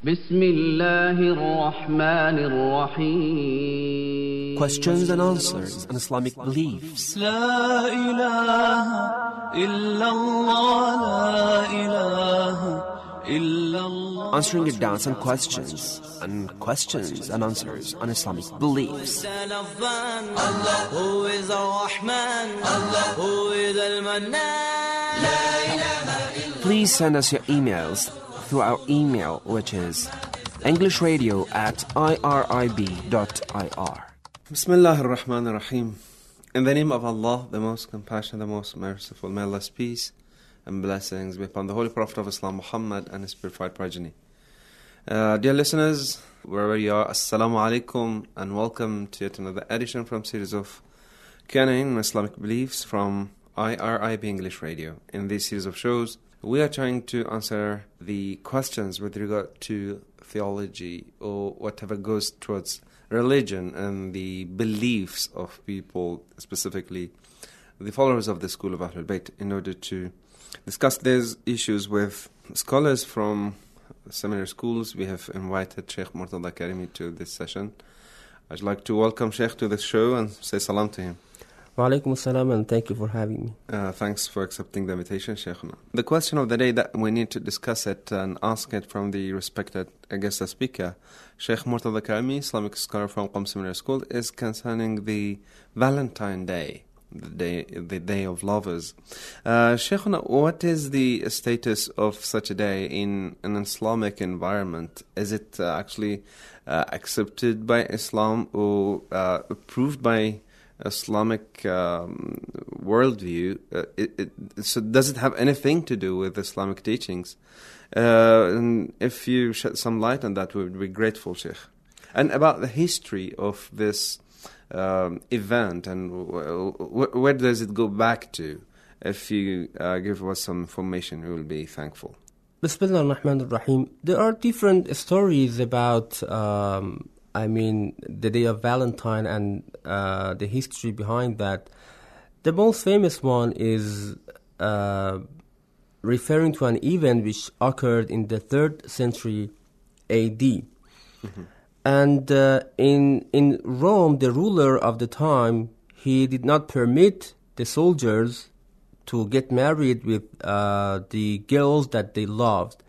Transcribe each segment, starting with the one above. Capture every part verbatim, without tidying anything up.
بسم الله الرحمن الرحيم. Questions and answers on Islamic beliefs. لا إله إلا الله لا إله إلا الله. Answering your doubts and questions and questions and answers on Islamic beliefs. Allah who is Ar-Rahman, Allah who is Al-Mannan. لا إله إلا. Please send us your emails through our email, which is englishradio at irib dot ir. Bismillah ar-Rahman ar-Rahim. In the name of Allah, the most compassionate, the most merciful, may Allah's peace and blessings be upon the Holy Prophet of Islam, Muhammad, and his purified progeny. Uh, dear listeners, wherever you are, Assalamu alaikum, and welcome to yet another edition from series of Q and A in Islamic Beliefs from I R I B English Radio. In this series of shows, we are trying to answer the questions with regard to theology or whatever goes towards religion and the beliefs of people, specifically the followers of the school of Ahlul Bayt, in order to discuss these issues with scholars from seminary schools. We have invited Sheikh Murtada Karimi to this session. I'd like to welcome Sheikh to the show and say salam to him. Wa alaikum assalam, and thank you for having me. Uh, thanks for accepting the invitation, Sheikhuna. The question of the day that we need to discuss it and ask it from the respected guest speaker, Sheikh Murtada Karimi, Islamic scholar from Qom Seminary School, is concerning the Valentine Day, the day, the day of lovers. Uh, Sheikhuna, what is the status of such a day in an Islamic environment? Is it uh, actually uh, accepted by Islam or uh, approved by Islamic um, worldview? Uh, it, it, so does it have anything to do with Islamic teachings? Uh, and if you shed some light on that, we would be grateful, Sheikh. And about the history of this um, event and w- w- where does it go back to? If you uh, give us some information, we will be thankful. Bismillah ar-Rahman ar-Rahim. There are different stories about um, I mean, the day of Valentine and uh, the history behind that. The most famous one is uh, referring to an event which occurred in the third century A D. Mm-hmm. And uh, in in Rome, the ruler of the time, he did not permit the soldiers to get married with uh, the girls that they loved.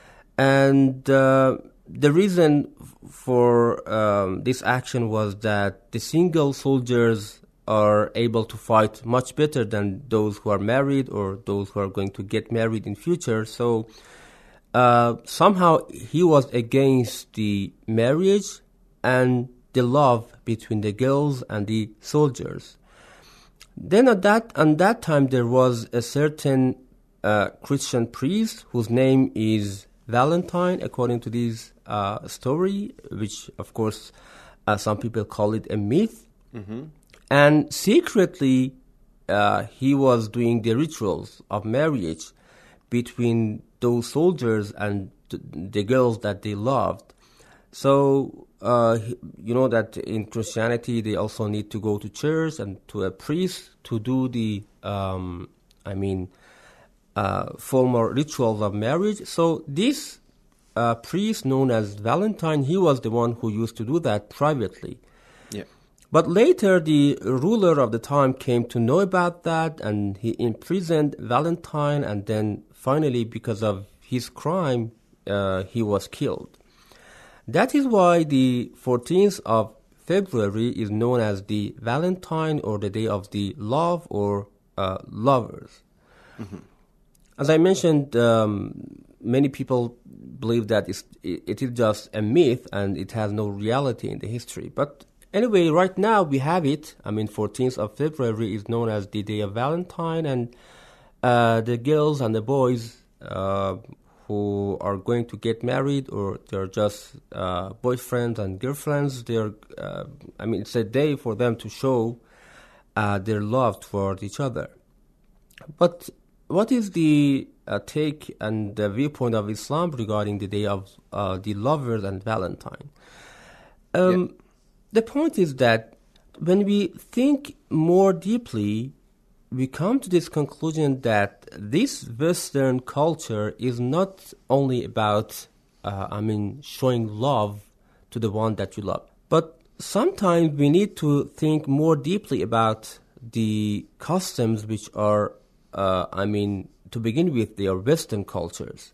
And uh, the reason for um, this action was that the single soldiers are able to fight much better than those who are married or those who are going to get married in future. So uh, somehow he was against the marriage and the love between the girls and the soldiers. Then at that, at that time there was a certain uh, Christian priest whose name is Valentine, according to this uh, story, which, of course, uh, some people call it a myth. Mm-hmm. And secretly, uh, he was doing the rituals of marriage between those soldiers and th- the girls that they loved. So, uh, you know that in Christianity, they also need to go to church and to a priest to do the, um, I mean, Uh, formal rituals of marriage. So this uh, priest known as Valentine, he was the one who used to do that privately. Yeah. But later the ruler of the time came to know about that and he imprisoned Valentine, and then finally because of his crime uh, he was killed. That is why the fourteenth of February is known as the Valentine, or the day of the love, or uh, lovers. Mm-hmm. As I mentioned, um, many people believe that it's, it is just a myth and it has no reality in the history. But anyway, right now we have it. I mean, fourteenth of February is known as the day of Valentine, and uh, the girls and the boys uh, who are going to get married, or they're just uh, boyfriends and girlfriends, they're, uh, I mean, it's a day for them to show uh, their love toward each other. But what is the uh, take and the viewpoint of Islam regarding the day of uh, the lovers and Valentine? Um, yeah. The point is that when we think more deeply, we come to this conclusion that this Western culture is not only about uh, I mean, showing love to the one that you love. But sometimes we need to think more deeply about the customs which are, uh, I mean, to begin with, they are Western cultures.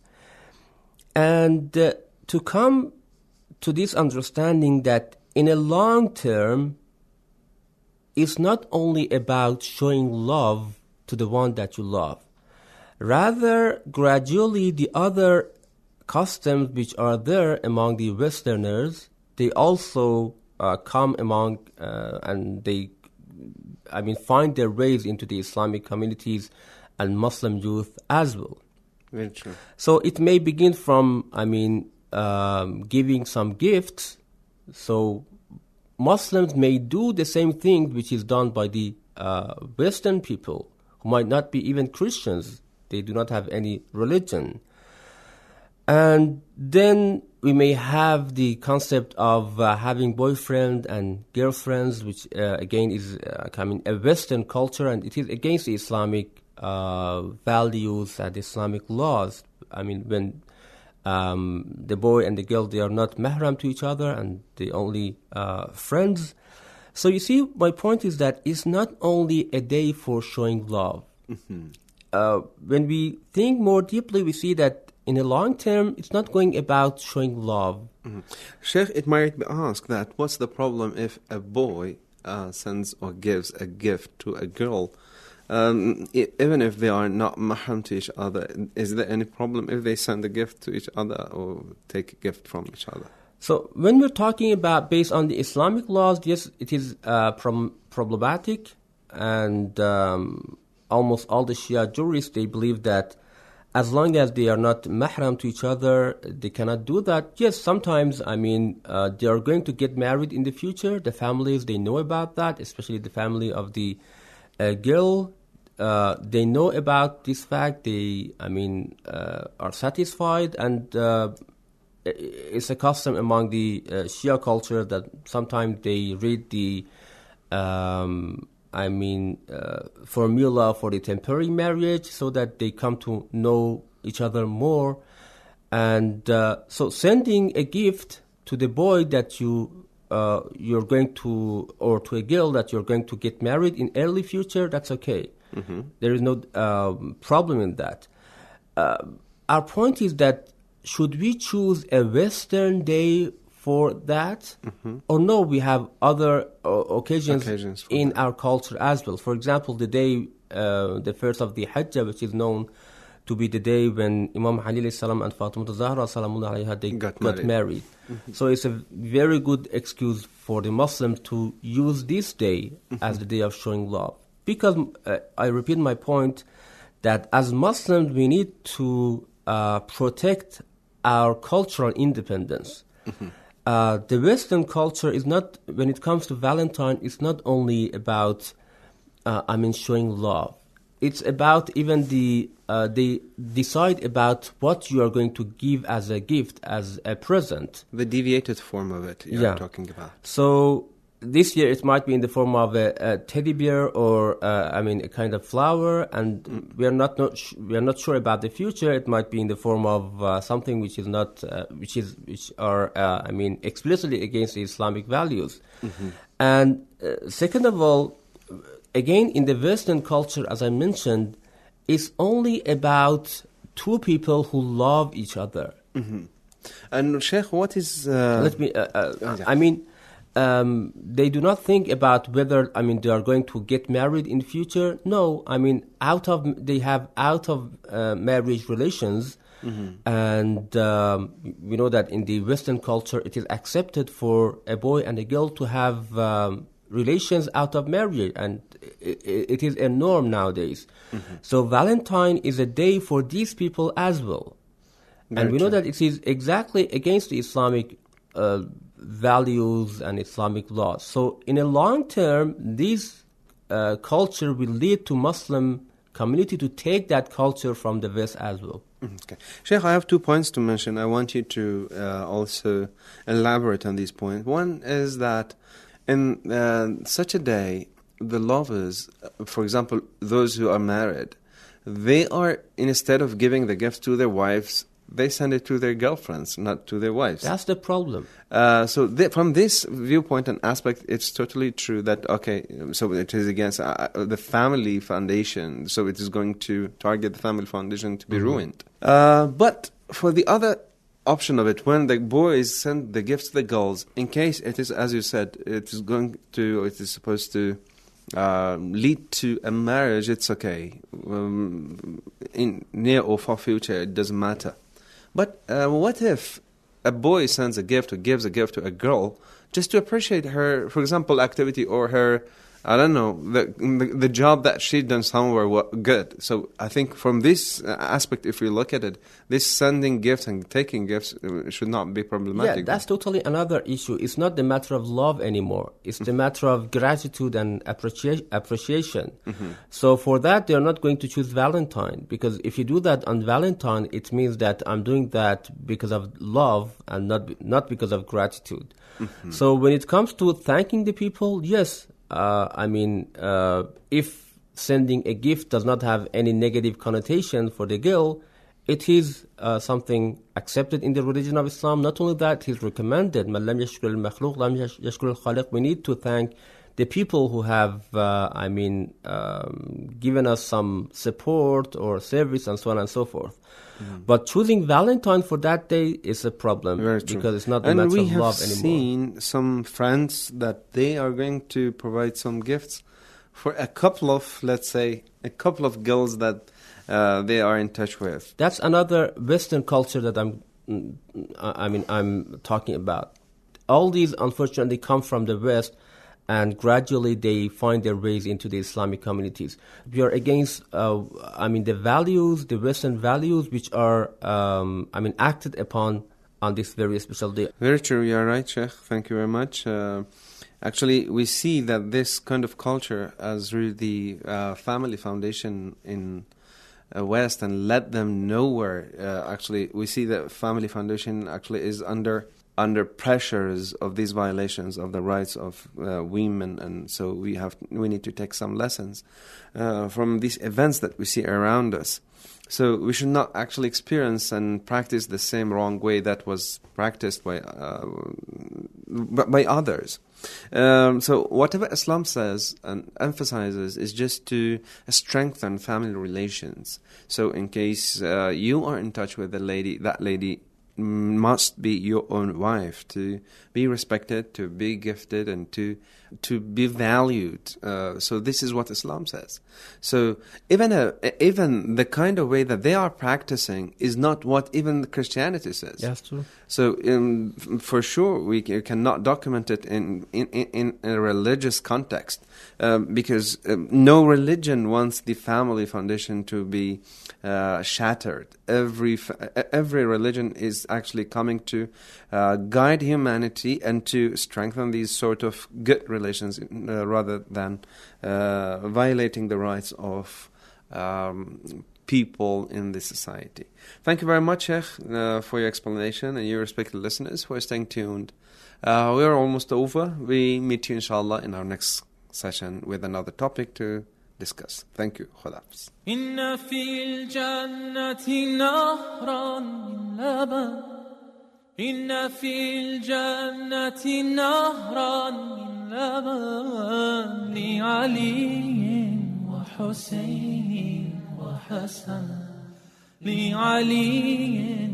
And uh, to come to this understanding that in a long term, it's not only about showing love to the one that you love. Rather, gradually, the other customs which are there among the Westerners, they also uh, come among uh, and they, I mean, find their ways into the Islamic communities and Muslim youth as well. Very true. So it may begin from, I mean, um, giving some gifts. So Muslims may do the same thing which is done by the uh, Western people, who might not be even Christians. They do not have any religion. And then we may have the concept of uh, having boyfriend and girlfriends, which uh, again is uh, I mean, a Western culture, and it is against the Islamic uh, values and Islamic laws. I mean, when um, the boy and the girl, they are not mahram to each other and they only uh, friends. So you see, my point is that it's not only a day for showing love. Mm-hmm. Uh, when we think more deeply, we see that in the long term, it's not going about showing love. Mm-hmm. Sheikh, it might be asked that what's the problem if a boy uh, sends or gives a gift to a girl, um, it, even if they are not mahram to each other? Is there any problem if they send a gift to each other or take a gift from each other? So when we're talking about based on the Islamic laws, yes, it is uh, prom- problematic, and um, almost all the Shia jurists, they believe that as long as they are not mahram to each other, they cannot do that. Yes, sometimes, I mean, uh, they are going to get married in the future. The families, they know about that, especially the family of the uh, girl. Uh, they know about this fact. They, I mean, uh, are satisfied, and uh, it's a custom among the uh, Shia culture that sometimes they read the um, I mean, uh, formula for the temporary marriage so that they come to know each other more. And uh, so sending a gift to the boy that you, uh, you're going to, or to a girl that you're going to get married in early future, that's okay. Mm-hmm. There is no um, problem in that. Uh, our point is that should we choose a Western day for that, mm-hmm. or no, we have other uh, occasions, occasions in that. Our culture as well. For example, the day, uh, the first of the Hajj, which is known to be the day when Imam Ali salam and Fatima Zahra salamullah alayha, they got, got married. married. Mm-hmm. So it's a very good excuse for the Muslims to use this day mm-hmm. as the day of showing love. Because uh, I repeat my point that as Muslims, we need to uh, protect our cultural independence. Mm-hmm. Uh, the Western culture is not, when it comes to Valentine, it's not only about, uh, I mean, showing love. It's about even the, uh, they decide about what you are going to give as a gift, as a present. The deviated form of it you're yeah. talking about. So this year it might be in the form of a, a teddy bear or, uh, I mean, a kind of flower, and mm. we are not, not sh- we are not sure about the future. It might be in the form of uh, something which is not, uh, which is, which are, uh, I mean, explicitly against the Islamic values. Mm-hmm. And uh, second of all, again, in the Western culture, as I mentioned, it's only about two people who love each other. Mm-hmm. And Sheikh, what is? Uh... Let me. Uh, uh, oh, yeah. I mean. Um, they do not think about whether, I mean, they are going to get married in the future. No, I mean, out of they have out of uh, marriage relations, mm-hmm. and um, we know that in the Western culture, it is accepted for a boy and a girl to have um, relations out of marriage, and it, it is a norm nowadays. Mm-hmm. So Valentine is a day for these people as well, Very and we true. know that it is exactly against the Islamic Uh, values and Islamic laws. So in a long term, this uh, culture will lead to Muslim community to take that culture from the West as well. Okay. Sheikh, I have two points to mention. I want you to uh, also elaborate on these points. One is that in uh, such a day, the lovers, for example, those who are married, they are, instead of giving the gift to their wives, they send it to their girlfriends, not to their wives. That's the problem. Uh, so th- from this viewpoint and aspect, it's totally true that, okay, so it is against uh, the family foundation, so it is going to target the family foundation to be mm-hmm. ruined. Uh, but for the other option of it, when the boys send the gifts to the girls, in case it is, as you said, it is going to, it is supposed to uh, lead to a marriage, it's okay. Um, in near or far future, it doesn't matter. But uh, what if a boy sends a gift or gives a gift to a girl just to appreciate her, for example, activity or her, I don't know, the the, the job that she done somewhere wa- good. So I think from this aspect, if we look at it, this sending gifts and taking gifts should not be problematic. Yeah, that's totally another issue. It's not the matter of love anymore. It's the matter of gratitude and appreci- appreciation. Mm-hmm. So for that, they're not going to choose Valentine, because if you do that on Valentine, it means that I'm doing that because of love and not not because of gratitude. Mm-hmm. So when it comes to thanking the people, yes, Uh, I mean, uh, if sending a gift does not have any negative connotation for the girl, it is uh, something accepted in the religion of Islam. Not only that, it is recommended. We need to thank the people who have, uh, I mean, um, given us some support or service and so on and so forth. Mm. But choosing Valentine for that day is a problem. Very true. Because it's not the and matter we of love have anymore. seen some friends that they are going to provide some gifts for a couple of, let's say, a couple of girls that uh, they are in touch with. That's another Western culture that I'm, I mean, I'm talking about. All these, unfortunately, come from the West, and gradually they find their ways into the Islamic communities. We are against, uh, I mean, the values, the Western values, which are, um, I mean, acted upon on this very special day. Very true. You are right, Sheikh. Thank you very much. Uh, actually, we see that this kind of culture as really the uh, family foundation in uh, West and led them nowhere. Uh, actually, we see that family foundation actually is under under pressures of these violations of the rights of uh, women, and so we have we need to take some lessons uh, from these events that we see around us. So we should not actually experience and practice the same wrong way that was practiced by uh, by others. Um, so whatever Islam says and emphasizes is just to strengthen family relations. So in case uh, you are in touch with a lady, that lady must be your own wife, to be respected, to be gifted, and to to be valued. Uh, so this is what Islam says. So even a, even the kind of way that they are practicing is not what even Christianity says. That's true. So um, for sure we cannot document it in in, in a religious context, um, because um, no religion wants the family foundation to be uh, shattered. Every every religion is actually coming to uh, guide humanity and to strengthen these sort of good relations uh, rather than uh, violating the rights of um, people in this society. Thank you very much, Sheikh, uh, for your explanation, and you respected listeners for staying tuned. Uh, we are almost over. We meet you, inshallah, in our next session with another topic to discuss. Thank you. Khudafs. إن في الجنة نهرا من لبن إن في الجنة نهرا من لبن لعلي وحسين وحسن لعلي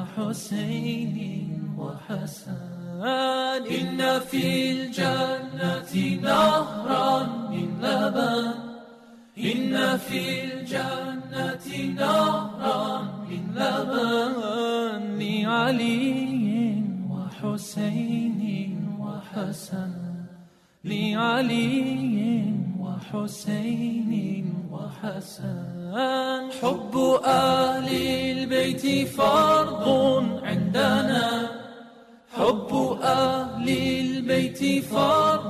وحسين وحسن إن في الجنة نهرا من لبن إن في الجنة نهرا من لبن لعلي وحسين وحسن لعلي وحسين وحسن حب أهل البيت فرض عندنا حب أهل البيت فرض